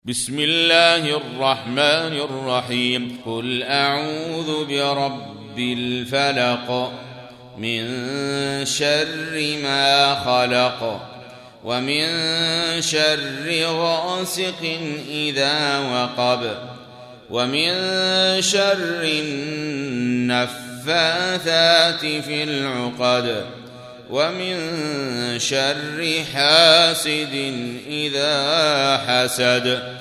بسم الله الرحمن الرحيم قل أعوذ برب الفلق من شر ما خلق ومن شر غاسق إذا وقب ومن شر النفاثات في العقد ومن شر حاسد إذا حسد.